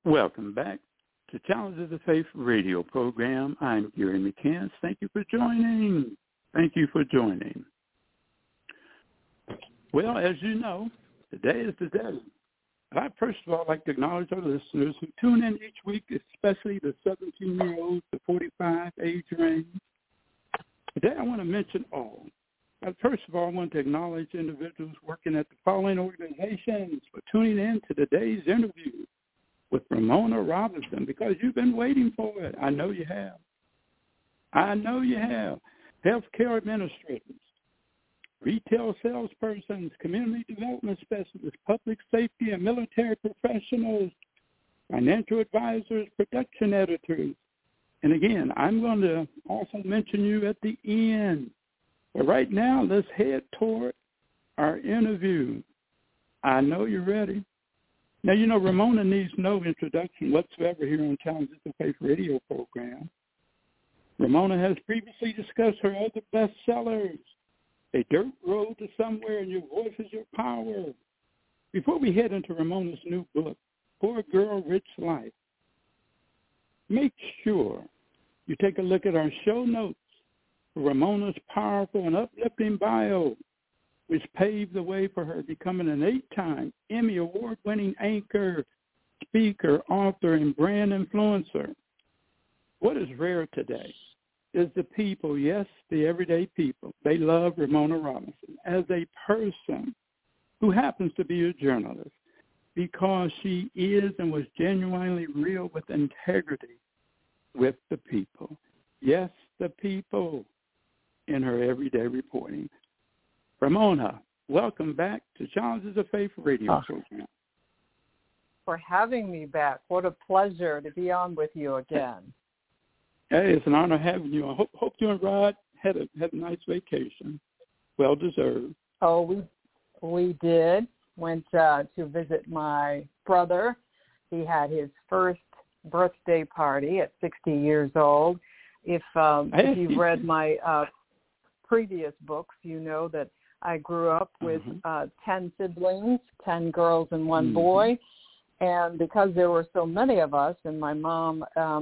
Welcome back to Challenges of Faith radio program. I'm Gary McCants. Thank you for joining. Thank you for joining. Well, as you know, today is the day. I'd first of all like to acknowledge our listeners who tune in each week, especially the 17-year-olds to 45 age range. Today I want to mention all. First of all, I want to acknowledge individuals working at the following organizations for tuning in to today's interview with Ramona Robinson, because you've been waiting for it. I know you have. I know you have. Healthcare administrators, retail salespersons, community development specialists, public safety and military professionals, financial advisors, production editors. And again, I'm going to also mention you at the end. But right now, let's head toward our interview. I know you're ready. Now, you know, Ramona needs no introduction whatsoever here on Challenges of Faith radio program. Ramona has previously discussed her other bestsellers, A Dirt Road to Somewhere and Your Voice is Your Power. Before we head into Ramona's new book, Poor Girl, Rich Life, make sure you take a look at our show notes for Ramona's powerful and uplifting bio, which paved the way for her becoming an 8-time Emmy Award-winning anchor, speaker, author, and brand influencer. What is rare today is the people, yes, the everyday people. They love Ramona Robinson as a person who happens to be a journalist because she is and was genuinely real with integrity with the people. Yes, the people in her everyday reporting. Ramona, welcome back to Challenges of Faith radio program. For having me back. What a pleasure to be on with you again. Hey, it's an honor having you. I hope you and Rod had a nice vacation. Well deserved. Oh, we did. Went to visit my brother. He had his first birthday party at 60 years old. If you've read my previous books, you know that I grew up with 10 siblings, 10 girls and one boy. And because there were so many of us, and my mom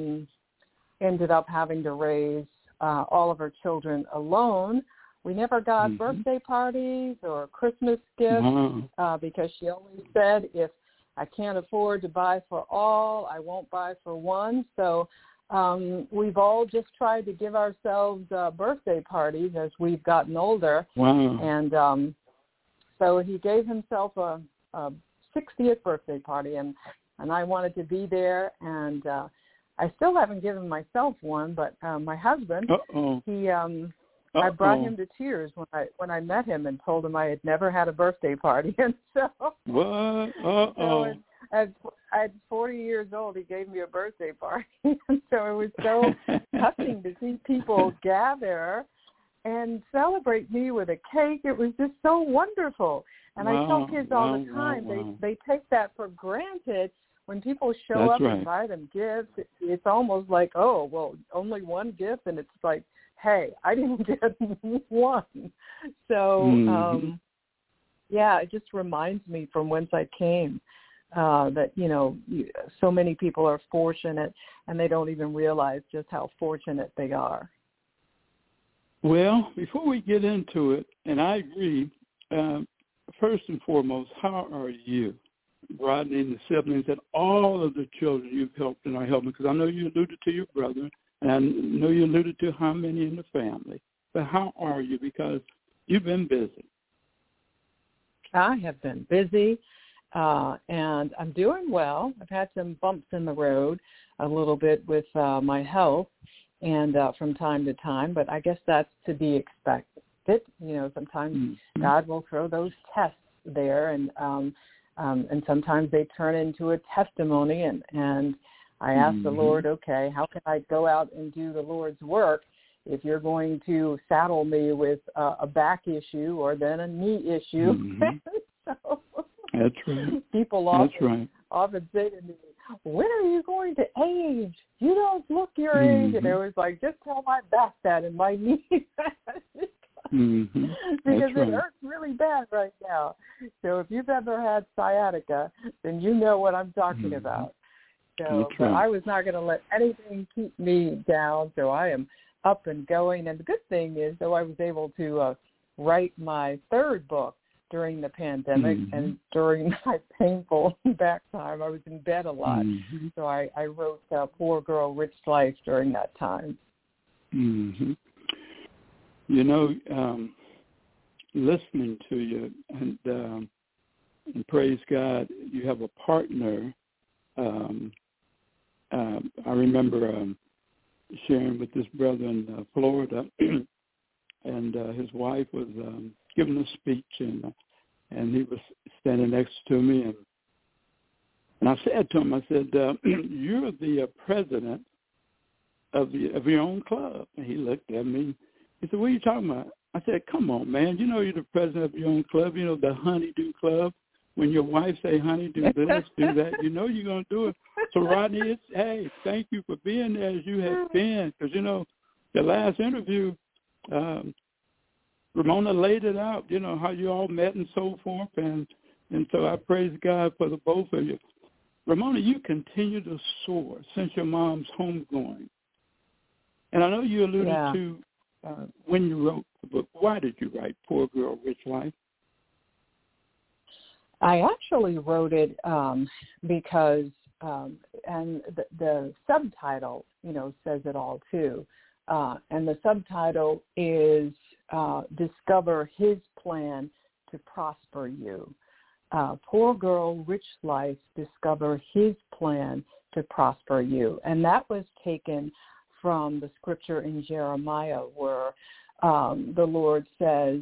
ended up having to raise all of her children alone, we never got birthday parties or Christmas gifts because she always said, if I can't afford to buy for all, I won't buy for one. So we've all just tried to give ourselves birthday parties as we've gotten older. Wow. And so he gave himself a 60th birthday party, and I wanted to be there. And I still haven't given myself one, but my husband, I brought him to tears when I met him and told him I had never had a birthday party. And so, so at 40 years old, he gave me a birthday party. And so it was so touching to see people gather and celebrate me with a cake. It was just so wonderful. And I tell kids all the time, they take that for granted. When people show up and buy them gifts, it's almost like, oh, well, only one gift. And it's like, hey, I didn't get one. So, it just reminds me from whence I came that, you know, so many people are fortunate and they don't even realize just how fortunate they are. Well, before we get into it, and I agree, first and foremost, how are you? Rodney and the siblings and all of the children you've helped and are helping, because I know you alluded to your brother, and I know you alluded to how many in the family. But how are you? Because you've been busy. I have been busy, and I'm doing well. I've had some bumps in the road a little bit with my health and from time to time, but I guess that's to be expected. You know, sometimes God will throw those tests there, and sometimes they turn into a testimony, and I ask the Lord, okay, how can I go out and do the Lord's work if you're going to saddle me with a back issue or then a knee issue? So that's right. People often say to me, when are you going to age? You don't look your age. And it was like, just tell my back that and my knee that. Because it hurts really bad right now. So if you've ever had sciatica, then you know what I'm talking about. So but I was not going to let anything keep me down. So I am up and going. And the good thing is, though, I was able to write my third book during the pandemic, and during my painful back time, I was in bed a lot. So I wrote Poor Girl, Rich Life during that time. You know, listening to you, and praise God, you have a partner. I remember sharing with this brother in Florida, and his wife was giving a speech, and he was standing next to me, and I said to him, I said, "You're the president of your own club." And he looked at me. He said, "What are you talking about?" I said, "Come on, man. You know you're the president of your own club. You know the Honeydew Club. When your wife say, honey, do this, do that, you know you're going to do it." So, Rodney, hey, thank you for being there as you have been. Because, you know, the last interview, Ramona laid it out, you know, how you all met and so forth. And so I praise God for the both of you. Ramona, you continue to soar since your mom's homegoing. And I know you alluded to when you wrote the book. Why did you write Poor Girl, Rich Life? I actually wrote it because, and the subtitle, you know, says it all too. And the subtitle is Discover His Plan to Prosper You. Poor Girl, Rich Life, Discover His Plan to Prosper You. And that was taken from the scripture in Jeremiah where the Lord says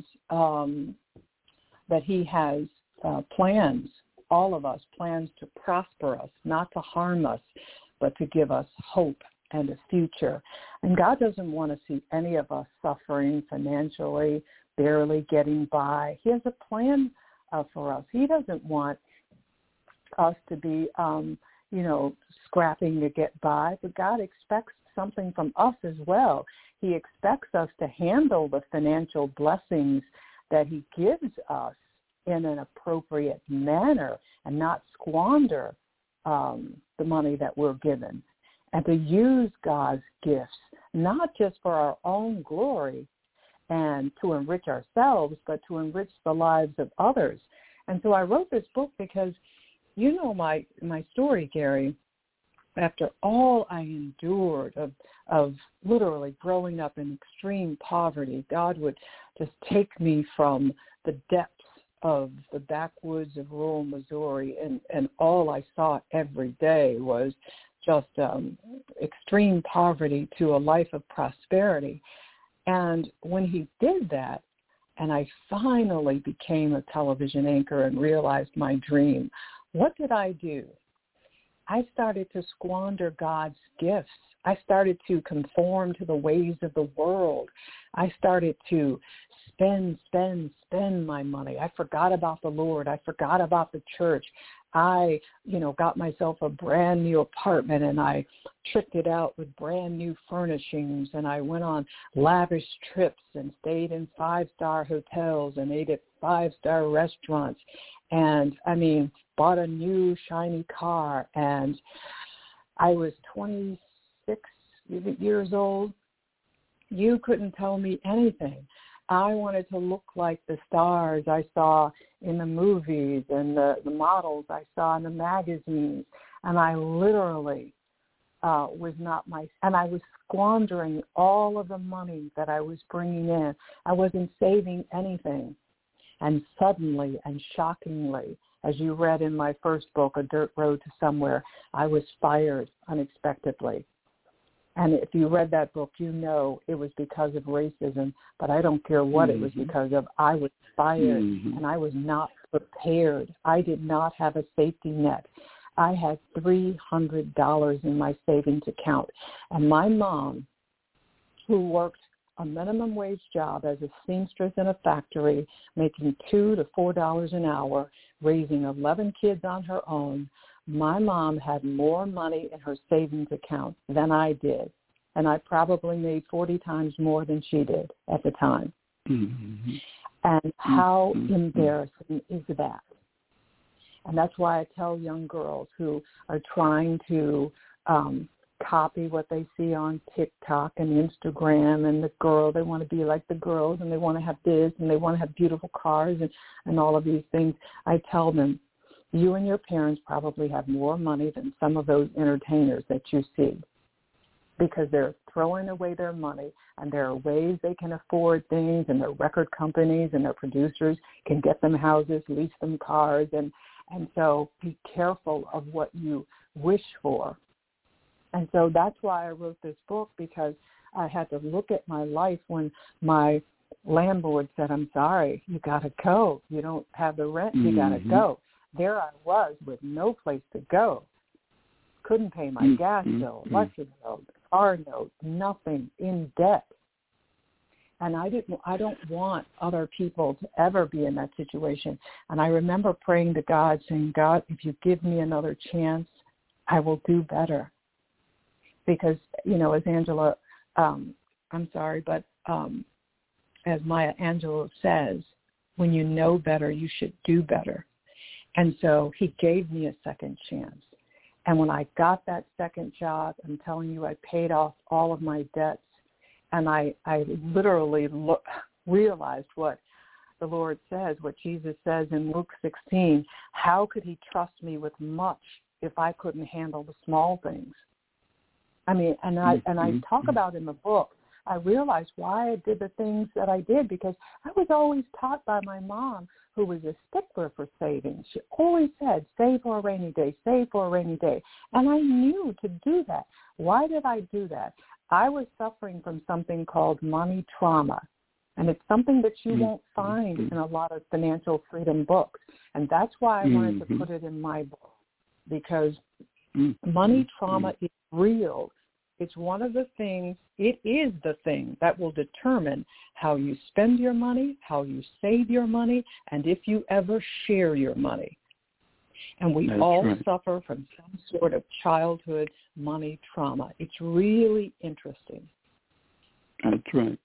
that he has plans, all of us, plans to prosper us, not to harm us, but to give us hope and a future. And God doesn't want to see any of us suffering financially, barely getting by. He has a plan for us. He doesn't want us to be, you know, scrapping to get by, but God expects something from us as well. He expects us to handle the financial blessings that he gives us in an appropriate manner and not squander the money that we're given, and to use God's gifts, not just for our own glory and to enrich ourselves, but to enrich the lives of others. And so I wrote this book because, you know, my story, Gary, after all I endured of literally growing up in extreme poverty, God would just take me from the depths of the backwoods of rural Missouri, and all I saw every day was just extreme poverty to a life of prosperity. And when he did that, and I finally became a television anchor and realized my dream, what did I do? I started to squander God's gifts. I started to conform to the ways of the world. I started to spend my money. I forgot about the Lord. I forgot about the church. I, you know, got myself a brand new apartment and I tricked it out with brand new furnishings, and I went on lavish trips and stayed in 5-star hotels and ate at 5-star restaurants. And I mean, bought a new shiny car, and I was 26 years old. You couldn't tell me anything. I wanted to look like the stars I saw in the movies and the models I saw in the magazines. And I literally was not and I was squandering all of the money that I was bringing in. I wasn't saving anything. And suddenly and shockingly, as you read in my first book, A Dirt Road to Somewhere, I was fired unexpectedly. And if you read that book, you know it was because of racism, but I don't care what it was because of. I was fired, and I was not prepared. I did not have a safety net. I had $300 in my savings account. And my mom, who worked a minimum wage job as a seamstress in a factory, making $2 to $4 an hour, raising 11 kids on her own, my mom had more money in her savings account than I did, and I probably made 40 times more than she did at the time. And how embarrassing is that? And that's why I tell young girls who are trying to copy what they see on TikTok and Instagram, and they want to be like the girls, and they want to have this, and they want to have beautiful cars and all of these things. I tell them, you and your parents probably have more money than some of those entertainers that you see, because they're throwing away their money, and there are ways they can afford things, and their record companies and their producers can get them houses, lease them cars, and so be careful of what you wish for. And so that's why I wrote this book, because I had to look at my life when my landlord said, I'm sorry, you got to go. You don't have the rent, you got to go. There I was with no place to go. Couldn't pay my gas bill, electric bill, car note, nothing, in debt. And I don't want other people to ever be in that situation. And I remember praying to God, saying, God, if you give me another chance, I will do better. Because, as Angela, as Maya Angelou says, when you know better, you should do better. And so he gave me a second chance. And when I got that second job, I'm telling you, I paid off all of my debts. And I literally realized what the Lord says, what Jesus says in Luke 16. How could he trust me with much if I couldn't handle the small things? I mean, and I talk about in the book, I realized why I did the things that I did, because I was always taught by my mom, who was a stickler for saving. She always said, save for a rainy day, save for a rainy day. And I knew to do that. Why did I do that? I was suffering from something called money trauma. And it's something that you won't find in a lot of financial freedom books. And that's why I wanted to put it in my book, because money trauma is real. It's one of the things, it is the thing that will determine how you spend your money, how you save your money, and if you ever share your money. And we suffer from some sort of childhood money trauma. It's really interesting. That's right.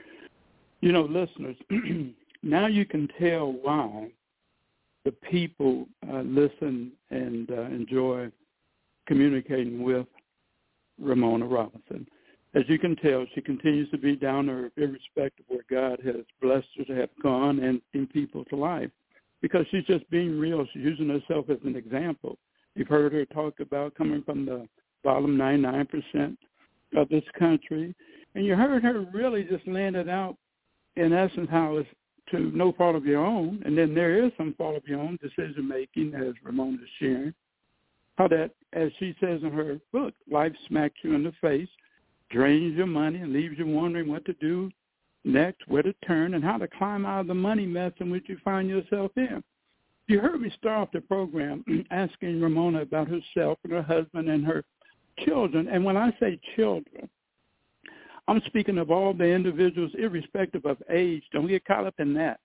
Listeners, now you can tell why the people listen and enjoy communicating with Ramona Robinson. As you can tell, she continues to be down to earth, irrespective of where God has blessed her to have gone and in people's life, because she's just being real. She's using herself as an example. You've heard her talk about coming from the bottom 99% of this country, and you heard her really just laying it out, in essence, how it's to no fault of your own, and then there is some fault of your own decision-making, as Ramona's sharing. How that, as she says in her book, life smacks you in the face, drains your money, and leaves you wondering what to do next, where to turn, and how to climb out of the money mess in which you find yourself in. You heard me start off the program asking Ramona about herself and her husband and her children. And when I say children, I'm speaking of all the individuals, irrespective of age. Don't get caught up in that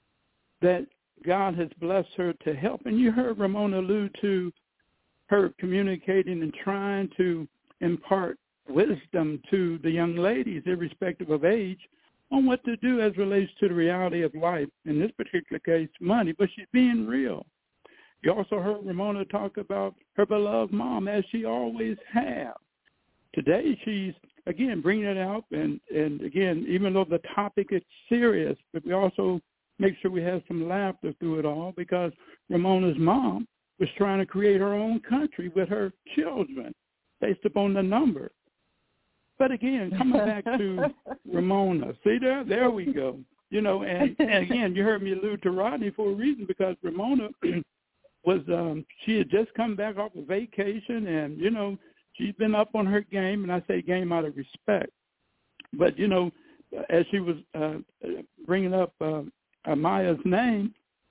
God has blessed her to help. And you heard Ramona allude to her communicating and trying to impart wisdom to the young ladies, irrespective of age, on what to do as relates to the reality of life, in this particular case, money, but she's being real. You also heard Ramona talk about her beloved mom, as she always has. Today, she's, again, bringing it out, and again, even though the topic is serious, but we also make sure we have some laughter through it all, because Ramona's mom was trying to create her own country with her children based upon the number. But again, coming back to Ramona, see there we go. And again, you heard me allude to Rodney for a reason, because Ramona was, she had just come back off a vacation, and, she's been up on her game, and I say game out of respect. But, as she was bringing up Maya's name,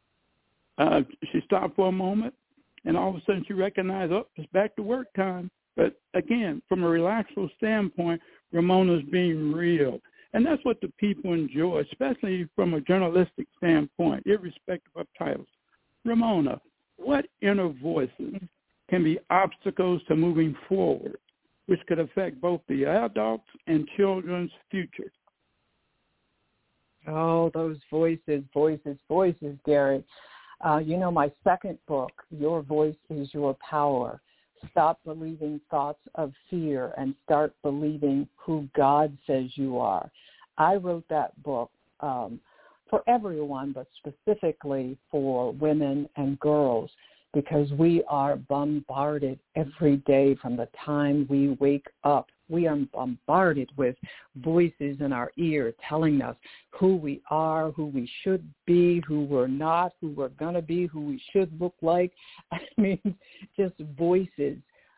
she stopped for a moment, and all of a sudden she recognized, it's back to work time. But again, from a relaxed standpoint, Ramona's being real. And that's what the people enjoy, especially from a journalistic standpoint, irrespective of titles. Ramona, what inner voices can be obstacles to moving forward, which could affect both the adults and children's future? Oh, those voices, Gary. My second book, Your Voice is Your Power. Stop believing thoughts of fear and start believing who God says you are. I wrote that book for everyone, but specifically for women and girls, because we are bombarded every day from the time we wake up. We are bombarded with voices in our ear telling us who we are, who we should be, who we're not, who we're going to be, who we should look like. I mean, just voices.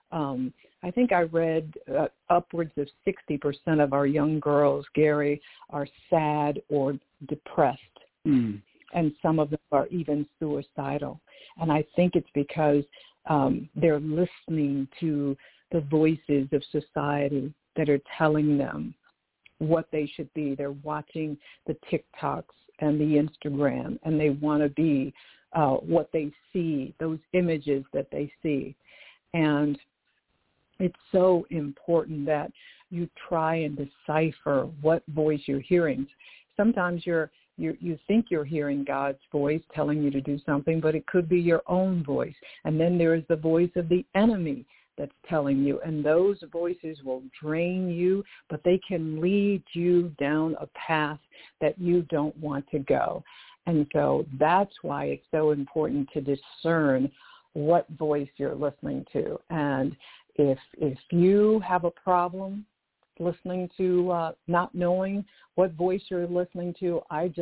I think I read upwards of 60% of our young girls, Gary, are sad or depressed. Mm. And some of them are even suicidal. And I think it's because they're listening to the voices of society that are telling them what they should be. They're watching the TikToks and the Instagram, and they want to be what they see, those images that they see. And it's so important that you try and decipher what voice you're hearing. Sometimes you think you're hearing God's voice telling you to do something, but it could be your own voice. And then there is the voice of the enemy that's telling you. And those voices will drain you, but they can lead you down a path that you don't want to go. And so that's why it's so important to discern what voice you're listening to. And if you have a problem listening to, not knowing what voice you're listening to,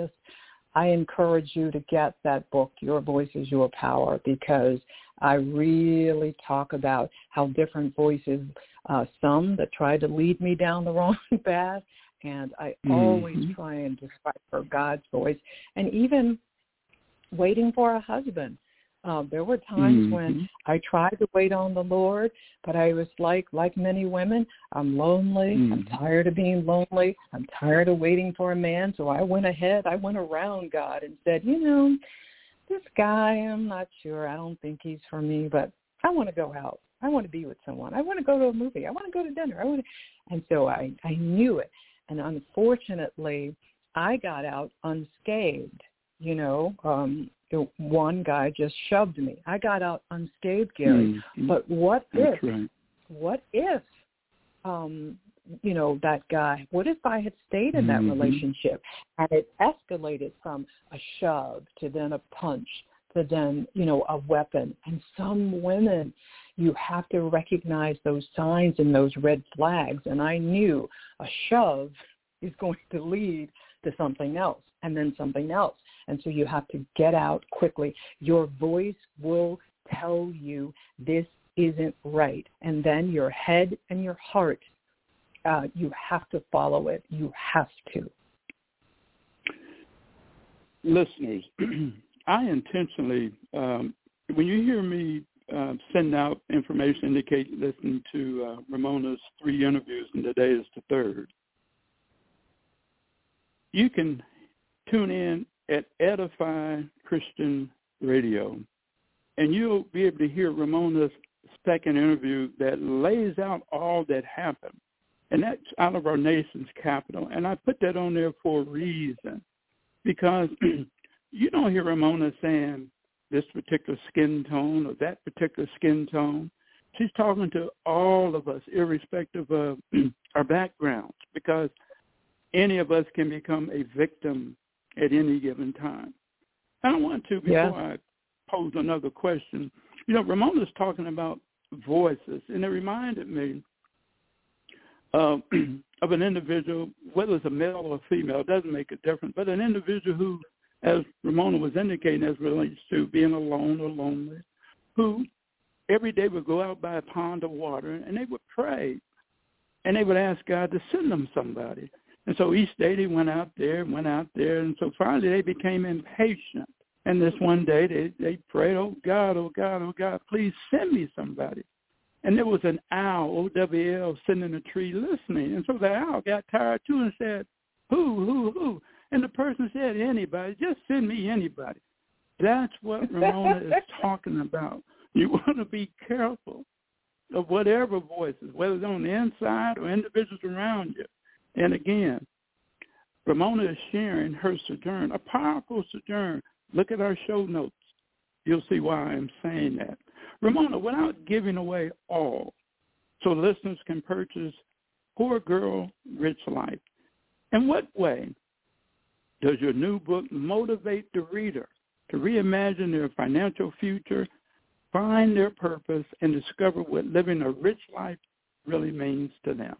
I encourage you to get that book, Your Voice is Your Power, because I really talk about how different voices, some that try to lead me down the wrong path, and I always try and decipher God's voice. And even waiting for a husband. There were times when I tried to wait on the Lord, but I was like many women, I'm lonely. I'm tired of being lonely. I'm tired of waiting for a man. So I went around God and said, this guy, I'm not sure. I don't think he's for me, but I want to go out. I want to be with someone. I want to go to a movie. I want to go to dinner. And so I knew it. And unfortunately, I got out unscathed. One guy just shoved me. I got out unscathed, Gary. But what if that guy, what if I had stayed in that relationship and it escalated from a shove to then a punch to then, a weapon? And some women, you have to recognize those signs and those red flags. And I knew a shove is going to lead to something else and then something else. And so you have to get out quickly. Your voice will tell you this isn't right. And then your head and your heart, you have to follow it. You have to. Listeners, I intentionally, when you hear me send out information indicating listening to Ramona's 3 interviews, and today is the 3rd, you can tune in at Edify Christian Radio, and you'll be able to hear Ramona's 2nd interview that lays out all that happened, and that's out of our nation's capital. And I put that on there for a reason, because you don't hear Ramona saying this particular skin tone or that particular skin tone. She's talking to all of us, irrespective of our backgrounds, because any of us can become a victim at any given time. I want to, before I pose another question, Ramona's talking about voices, and it reminded me of an individual, whether it's a male or a female, it doesn't make a difference, but an individual who, as Ramona was indicating, as relates to being alone or lonely, who every day would go out by a pond of water, and they would pray, and they would ask God to send them somebody. And so each day they went out there, and so finally they became impatient. And this one day they prayed, oh God, please send me somebody. And there was an owl, O-W-L, sitting in a tree listening. And so the owl got tired too and said, who? And the person said, anybody, just send me anybody. That's what Ramona is talking about. You want to be careful of whatever voices, whether it's on the inside or individuals around you. And again, Ramona is sharing her sojourn, a powerful sojourn. Look at our show notes. you'll see why I'm saying that. Ramona, without giving away all, so listeners can purchase Poor Girl, Rich Life, in what way does your new book motivate the reader to reimagine their financial future, find their purpose, and discover what living a rich life really means to them?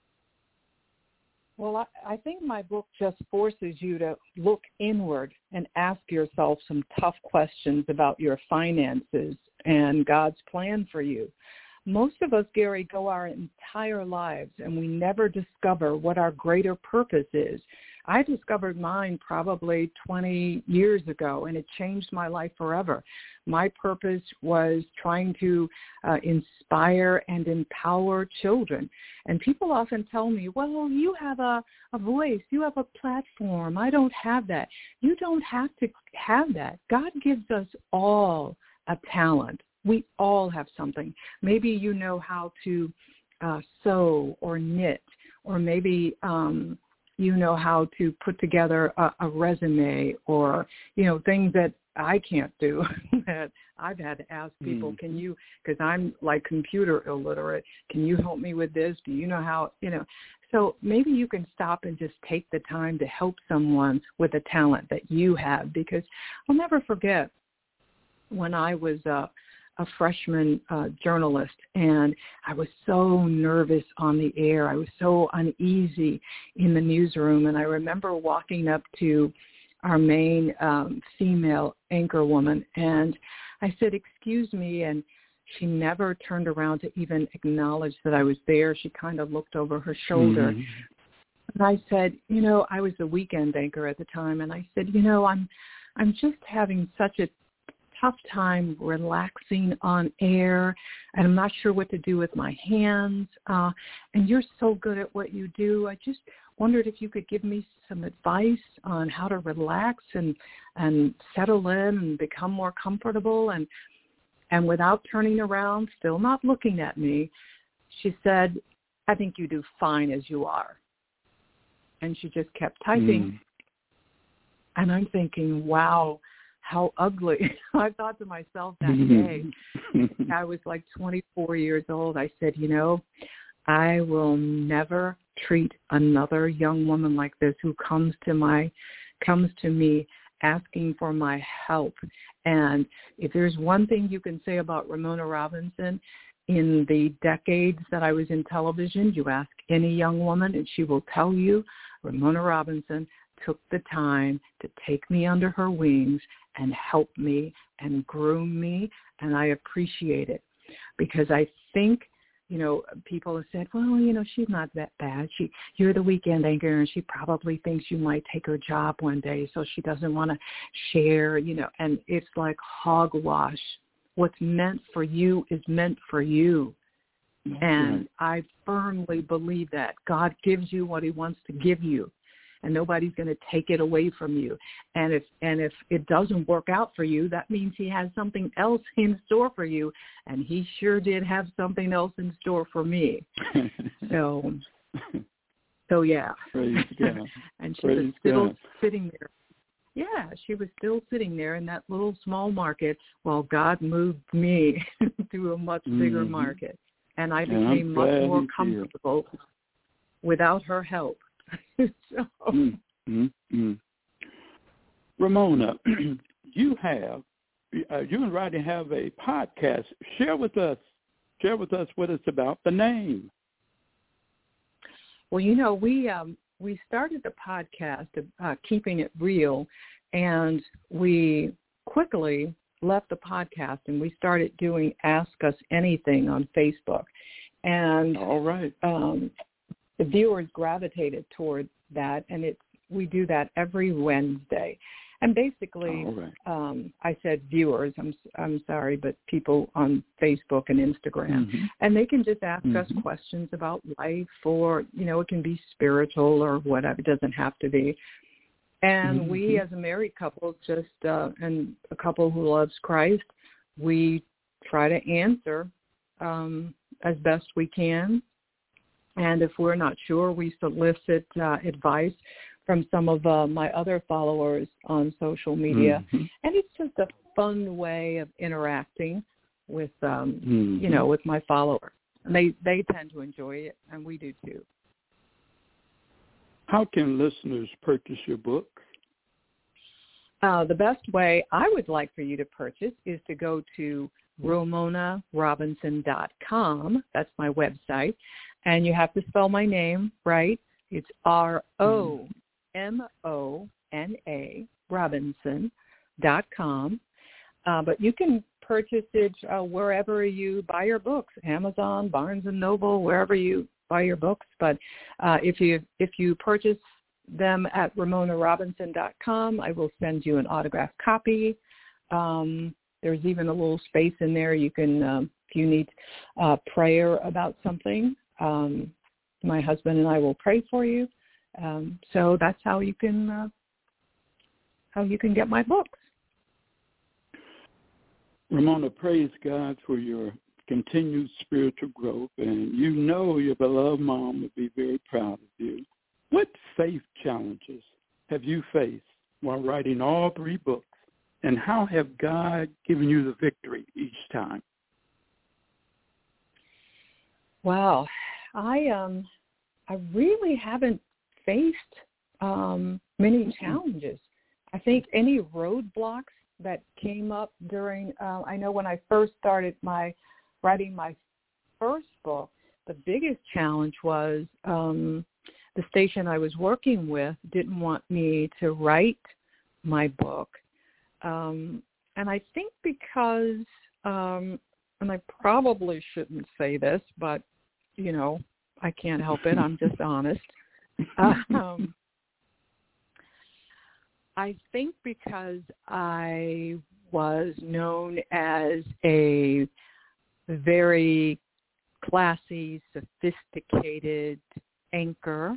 Well, I think my book just forces you to look inward and ask yourself some tough questions about your finances and God's plan for you. Most of us, Gary, go our entire lives and we never discover what our greater purpose is. I discovered mine probably 20 years ago, and it changed my life forever. My purpose was trying to inspire and empower children. And people often tell me, well, you have a voice, you have a platform. I don't have that. You don't have to have that. God gives us all a talent. We all have something. Maybe you know how to sew or knit, or maybe you know how to put together a resume, or, you know, things that I can't do that I've had to ask people, can you, because I'm like computer illiterate, can you help me with this? Do you know how, you know? So maybe you can stop and just take the time to help someone with a talent that you have, because I'll never forget when I was a freshman journalist, and I was so nervous on the air. I was so uneasy in the newsroom, and I remember walking up to our main female anchor woman, and I said, "Excuse me," and she never turned around to even acknowledge that I was there. She kind of looked over her shoulder. And I said, you know, I was the weekend anchor at the time, and I said, you know, I'm just having such a tough time relaxing on air, and I'm not sure what to do with my hands, and you're so good at what you do. I just wondered if you could give me some advice on how to relax and settle in and become more comfortable. And without turning around, still not looking at me, she said, I think you do fine as you are. And she just kept typing. And I'm thinking, wow, how ugly. I thought to myself that day, I was like 24 years old. I said, you know, I will never treat another young woman like this who comes to me asking for my help. And if there's one thing you can say about Ramona Robinson, in the decades that I was in television, you ask any young woman and she will tell you Ramona Robinson took the time to take me under her wings and help me and groom me, and I appreciate it. Because I think, you know, people have said, well, you know, she's not that bad. You're the weekend anchor, and she probably thinks you might take her job one day, so she doesn't want to share, you know, and it's like hogwash. What's meant for you is meant for you. And I firmly believe that God gives you what he wants to give you, and nobody's going to take it away from you. And if it doesn't work out for you, that means he has something else in store for you, and he sure did have something else in store for me. So yeah. Praise God. And she was still sitting there. Yeah, she was still sitting there in that little small market while God moved me to a much bigger market. And I became much more comfortable without her help. Ramona, you and Rodney have a podcast. Share with us what it's about, the name. Well, you know, we started the podcast, Keeping It Real, and we quickly left the podcast and we started doing Ask Us Anything on Facebook. And all right. The viewers gravitated toward that, and we do that every Wednesday. And basically, I said viewers, I'm sorry, but people on Facebook and Instagram. And they can just ask us questions about life, or, you know, it can be spiritual or whatever. It doesn't have to be. And we, as a married couple, and a couple who loves Christ, we try to answer as best we can. And if we're not sure, we solicit advice from some of my other followers on social media. And it's just a fun way of interacting with, with my followers. And they tend to enjoy it, and we do too. How can listeners purchase your book? The best way I would like for you to purchase is to go to RomonaRobinson.com. That's my website. And you have to spell my name right. It's ROMONA, Robinson.com. But you can purchase it wherever you buy your books, Amazon, Barnes & Noble, wherever you buy your books. But if you purchase them at RomonaRobinson.com, I will send you an autographed copy. There's even a little space in there. You can, if you need prayer about something, my husband and I will pray for you. So that's how you can get my books. Ramona, praise God for your continued spiritual growth, and you know your beloved mom would be very proud of you. What faith challenges have you faced while writing all 3 books, and how have God given you the victory each time? Wow, I really haven't faced many challenges. I think any roadblocks that came up during, I know when I first started writing my first book, the biggest challenge was the station I was working with didn't want me to write my book. And I think because, and I probably shouldn't say this, but, I can't help it. I'm just honest. I think because I was known as a very classy, sophisticated anchor,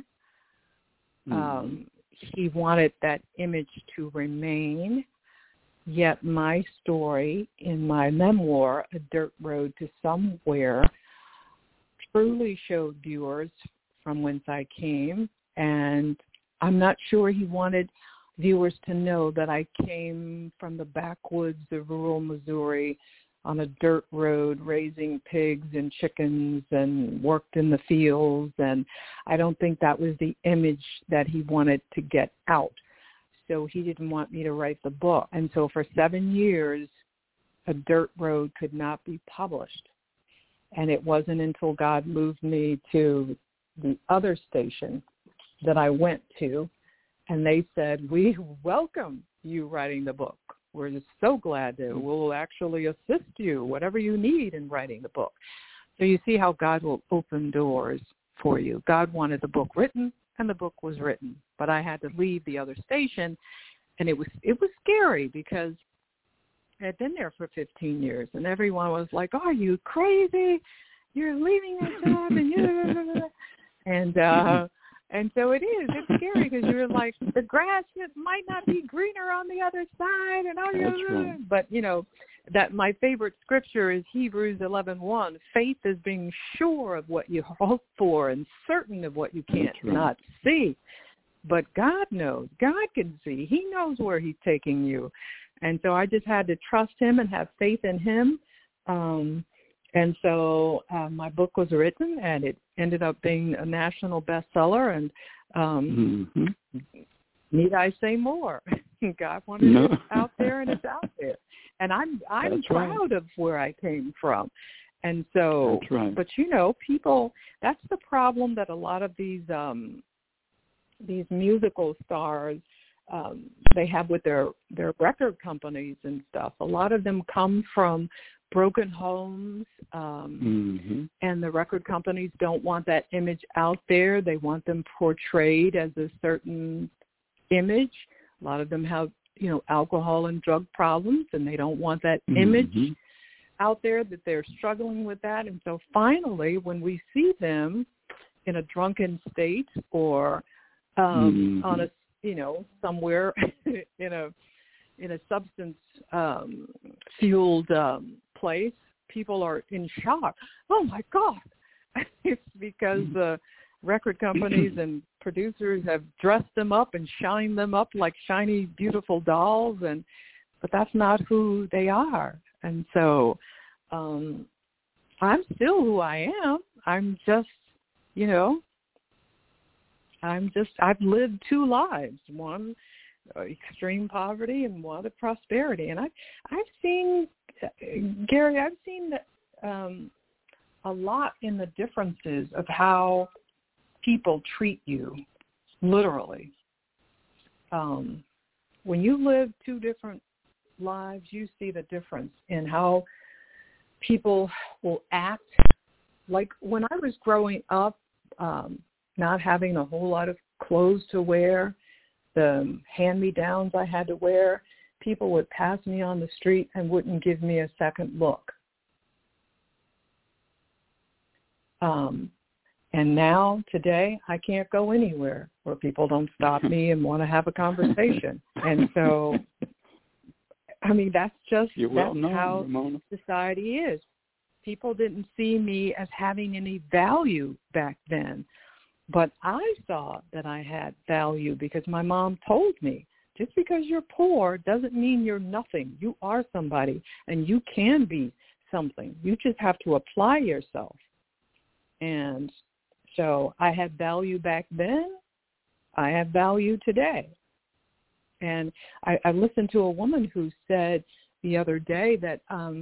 he wanted that image to remain. Yet my story in my memoir, A Dirt Road to Somewhere, truly showed viewers from whence I came, and I'm not sure he wanted viewers to know that I came from the backwoods of rural Missouri on a dirt road raising pigs and chickens and worked in the fields, and I don't think that was the image that he wanted to get out. So he didn't want me to write the book. And so for 7 years, A Dirt Road could not be published. And it wasn't until God moved me to the other station that I went to, and they said, we welcome you writing the book. We're just so glad that we'll actually assist you, whatever you need in writing the book. So you see how God will open doors for you. God wanted the book written, and the book was written. But I had to leave the other station, and it was scary because I had been there for 15 years, and everyone was like, "Are you crazy? You're leaving that job," and so it is. It's scary because you're like, the grass might not be greener on the other side, and right. But that my favorite scripture is Hebrews 11:1. Faith is being sure of what you hope for and certain of what you can't not see. But God knows. God can see. He knows where He's taking you. And so I just had to trust Him and have faith in Him. And so my book was written, and it ended up being a national bestseller. And need I say more? God wanted it out there, and it's out there. And I'm proud of where I came from. And so, but people, that's the problem that a lot of these musical stars, they have with their record companies and stuff. A lot of them come from broken homes, and the record companies don't want that image out there. They want them portrayed as a certain image. A lot of them have, alcohol and drug problems, and they don't want that image out there, that they're struggling with that. And so finally, when we see them in a drunken state or on a, somewhere in a substance fueled place, people are in shock. Oh my God! It's because the record companies and producers have dressed them up and shined them up like shiny, beautiful dolls, and but that's not who they are. And so I'm still who I am. I'm just, I've lived two lives, one extreme poverty and one of prosperity. And I've seen, Gary, that a lot in the differences of how people treat you, literally. When you live two different lives, you see the difference in how people will act. Like when I was growing up, not having a whole lot of clothes to wear, the hand-me-downs I had to wear, people would pass me on the street and wouldn't give me a second look. And now, today, I can't go anywhere where people don't stop me and want to have a conversation. And so, I mean, that's how Ramona. Society is. People didn't see me as having any value back then. But I saw that I had value because my mom told me, just because you're poor doesn't mean you're nothing. You are somebody, and you can be something. You just have to apply yourself. And so I had value back then. I have value today. And I listened to a woman who said the other day that,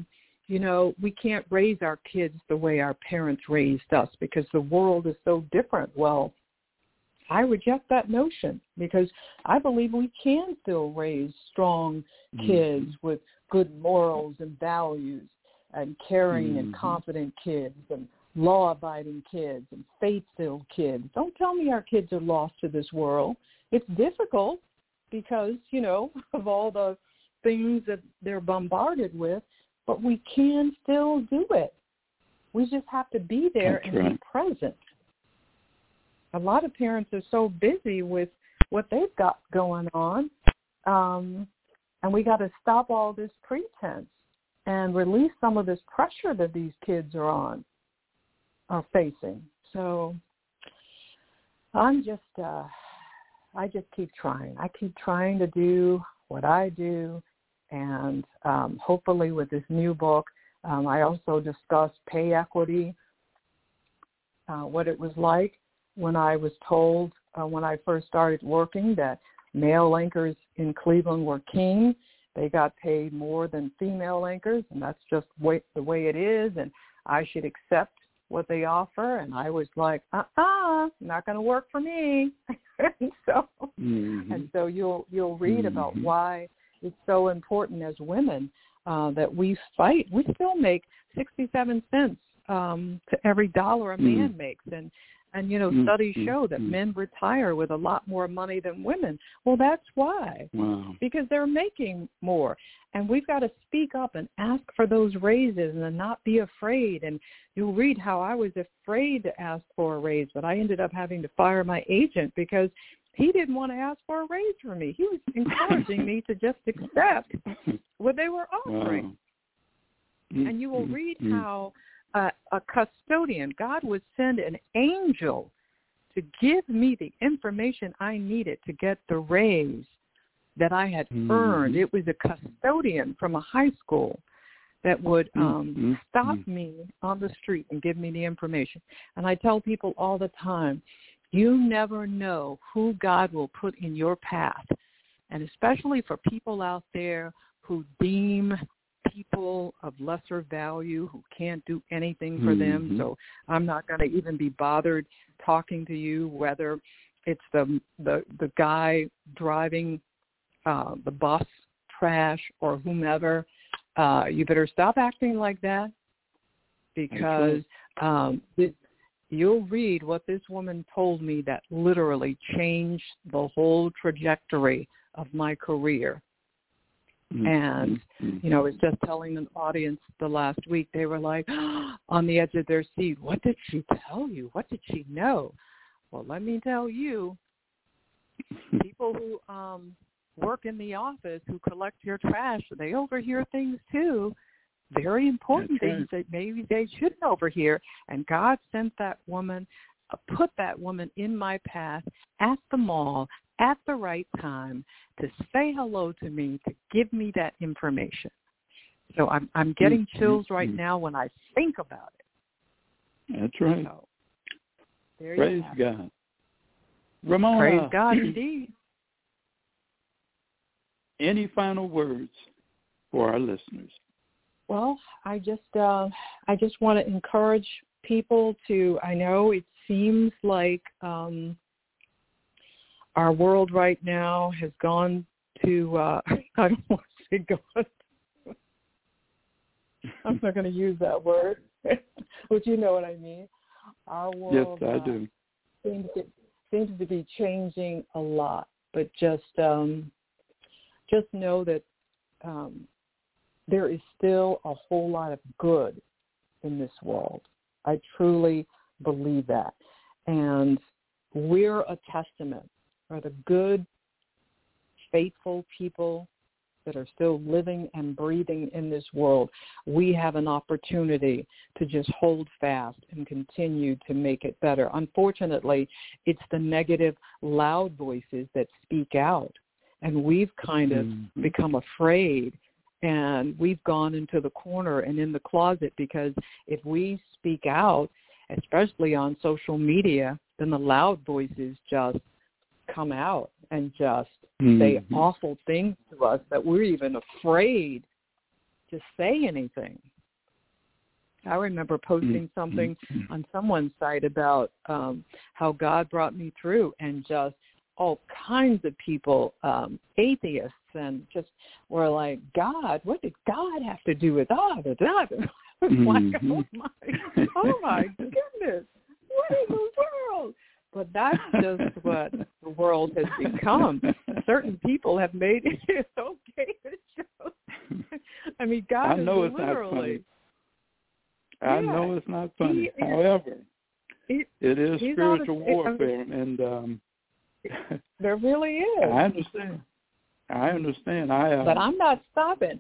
we can't raise our kids the way our parents raised us because the world is so different. Well, I reject that notion because I believe we can still raise strong kids with good morals and values and caring and confident kids and law-abiding kids and faith-filled kids. Don't tell me our kids are lost to this world. It's difficult because, of all the things that they're bombarded with, but we can still do it. We just have to be there be present. A lot of parents are so busy with what they've got going on, and we got to stop all this pretense and release some of this pressure that these kids are facing. So I just keep trying. I keep trying to do what I do, and hopefully with this new book, I also discuss pay equity, what it was like when I was told when I first started working that male anchors in Cleveland were king. They got paid more than female anchors, and that's just the way it is, and I should accept what they offer. And I was like, not going to work for me. And so you'll read about why it's so important as women that we fight. We still make 67 cents to every dollar a man makes, and studies show that men retire with a lot more money than women. Well, that's why. Wow. Because they're making more. And we've got to speak up and ask for those raises and not be afraid. And you'll read how I was afraid to ask for a raise, but I ended up having to fire my agent because he didn't want to ask for a raise for me. He was encouraging me to just accept what they were offering. Wow. And you will read how a custodian, God would send an angel to give me the information I needed to get the raise that I had earned. It was a custodian from a high school that would stop me on the street and give me the information. And I tell people all the time, you never know who God will put in your path. And especially for people out there who deem people of lesser value, who can't do anything for them. So I'm not going to even be bothered talking to you, whether it's the guy driving the bus, trash, or whomever. You better stop acting like that, because you'll read what this woman told me that literally changed the whole trajectory of my career. And, I was just telling an audience the last week, they were like on the edge of their seat, what did she tell you? What did she know? Well, let me tell you, people who work in the office, who collect your trash, they overhear things too, very important things that maybe they shouldn't overhear. And God sent that woman, put that woman in my path at the mall at the right time to say hello to me, to give me that information. So I'm getting chills right now when I think about it. That's right. So, there Praise you have God. Ramona. Praise God indeed. Any final words for our listeners? Well, I just want to encourage people to, I know it seems like our world right now has gone to, I don't want to say God. I'm not going to use that word, but you know what I mean. Our world, yes, I do. Seems to be changing a lot, but just know that there is still a whole lot of good in this world. I truly believe that. And we're a testament, are the good, faithful people that are still living and breathing in this world. We have an opportunity to just hold fast and continue to make it better. Unfortunately, it's the negative, loud voices that speak out. And we've kind of become afraid, and we've gone into the corner and in the closet, because if we speak out, especially on social media, then the loud voices just come out and just say awful things to us that we're even afraid to say anything. I remember posting something on someone's site about how God brought me through, and just all kinds of people, atheists, and just were like, God, what did God have to do with all of that? Like, oh my goodness, what in the world? But that's just what the world has become. Certain people have made it okay to show. I mean, God I know is it's literally. Not funny. I know it's not funny. However, it is spiritual warfare, and there really is. I understand. But I'm not stopping.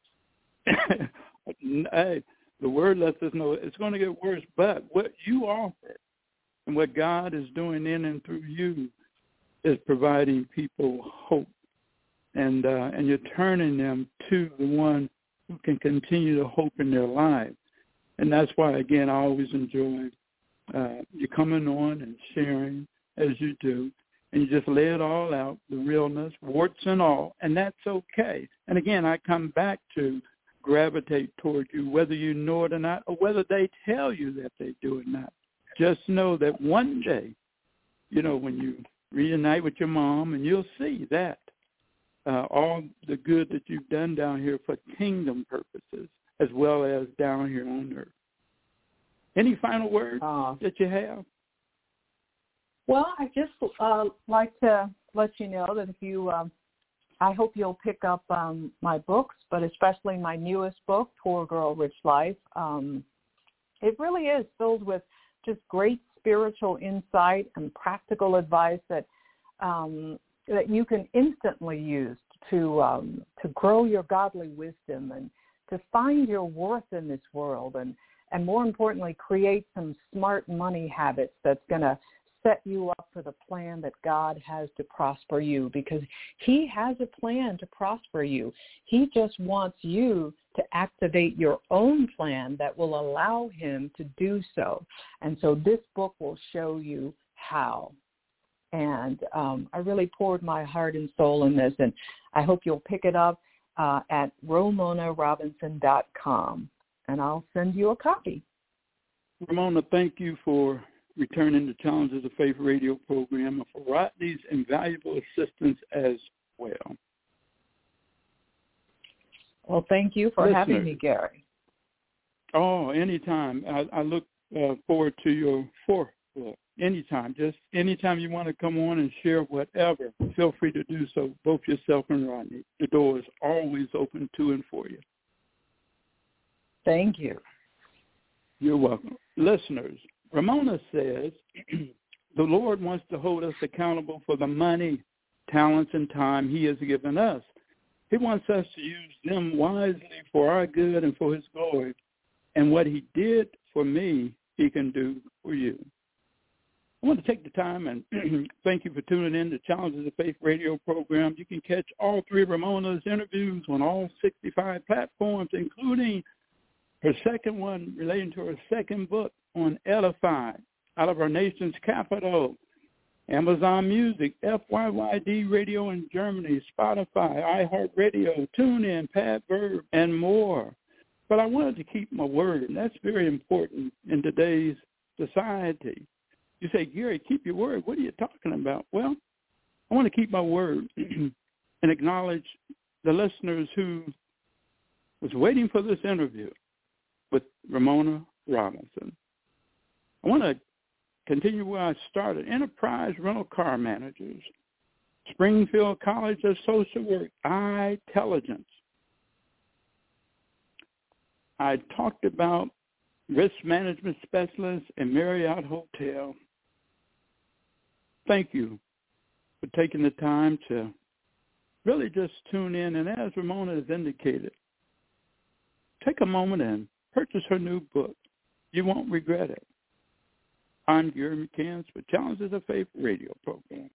Hey, the word lets us know it's going to get worse. But what you offer and what God is doing in and through you is providing people hope, and you're turning them to the one who can continue to hope in their lives. And that's why, again, I always enjoy you coming on and sharing as you do, and you just lay it all out, the realness, warts and all, and that's okay. And again, I come back to gravitate toward you, whether you know it or not, or whether they tell you that they do it or not. Just know that one day, when you reunite with your mom, and you'll see that all the good that you've done down here for kingdom purposes, as well as down here on earth. Any final words that you have? Well, I just like to let you know that if you, I hope you'll pick up my books, but especially my newest book, Poor Girl, Rich Life. It really is filled with just great spiritual insight and practical advice that you can instantly use to grow your godly wisdom and to find your worth in this world, and more importantly, create some smart money habits that's going to set you up for the plan that God has to prosper you, because he has a plan to prosper you. He just wants you to activate your own plan that will allow him to do so. And so this book will show you how. And I really poured my heart and soul in this, and I hope you'll pick it up at RamonaRobinson.com, and I'll send you a copy. Ramona, thank you for returning the Challenges of Faith radio program, and for Rodney's invaluable assistance as well. Well, thank you for having me, Gary. Oh, anytime. I look forward to your fourth book. Anytime. Just anytime you want to come on and share whatever, feel free to do so, both yourself and Rodney. The door is always open to and for you. Thank you. You're welcome. Listeners, Ramona says the Lord wants to hold us accountable for the money, talents, and time he has given us. He wants us to use them wisely for our good and for his glory. And what he did for me, he can do for you. I want to take the time and thank you for tuning in to Challenges of Faith radio program. You can catch all three of Ramona's interviews on all 65 platforms, including her second one relating to her second book on Edify, out of our nation's capital, Amazon Music, FYYD Radio in Germany, Spotify, iHeartRadio, TuneIn, Padverb, and more. But I wanted to keep my word, and that's very important in today's society. You say, Gary, keep your word. What are you talking about? Well, I want to keep my word and acknowledge the listeners who was waiting for this interview with Ramona Robinson. I want to continue where I started. Enterprise Rental Car Managers, Springfield College of Social Work, iTelligence. I talked about risk management specialists and Marriott Hotel. Thank you for taking the time to really just tune in. And as Ramona has indicated, take a moment and purchase her new book. You won't regret it. I'm Gary McCants with Challenges of Faith radio program.